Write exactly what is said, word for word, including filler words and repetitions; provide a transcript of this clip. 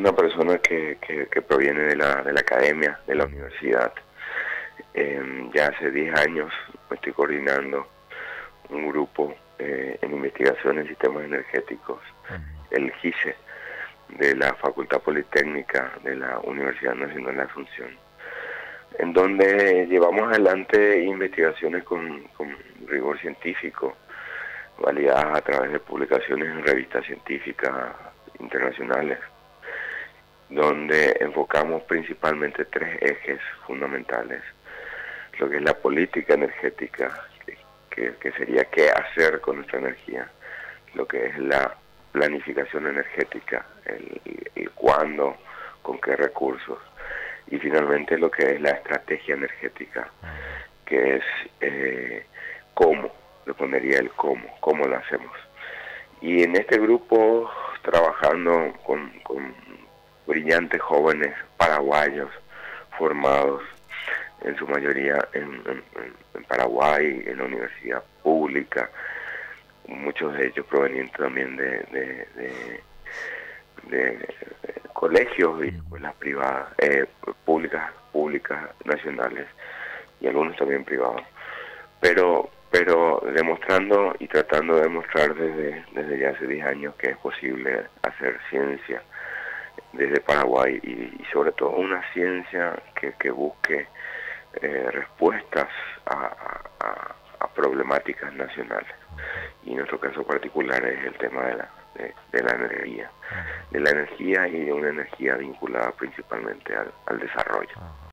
una persona que, que, que proviene de la, de la academia, de la universidad. Eh, ya hace diez años estoy coordinando un grupo eh, en investigación en sistemas energéticos, el G I C E, de la Facultad Politécnica de la Universidad Nacional de Asunción, en donde llevamos adelante investigaciones con, con rigor científico, validadas a través de publicaciones en revistas científicas internacionales, donde enfocamos principalmente tres ejes fundamentales: lo que es la política energética, que, que, que sería qué hacer con nuestra energía; lo que es la planificación energética, el, el cuándo, con qué recursos; y finalmente lo que es la estrategia energética, que es eh, cómo, le pondría el cómo, cómo lo hacemos. Y en este grupo, trabajando con, con brillantes jóvenes paraguayos, formados en su mayoría en, en, en Paraguay, en la universidad pública, muchos de ellos provenientes también de, de, de, de, de colegios y escuelas privadas, eh, públicas, públicas, nacionales, y algunos también privados, pero pero demostrando y tratando de demostrar desde, desde ya hace diez años que es posible hacer ciencia desde Paraguay, y, y sobre todo una ciencia que, que busque eh, respuestas a, a, a problemáticas nacionales. Y en nuestro caso particular es el tema de la, de, de la energía, de la energía y de una energía vinculada principalmente al, al desarrollo.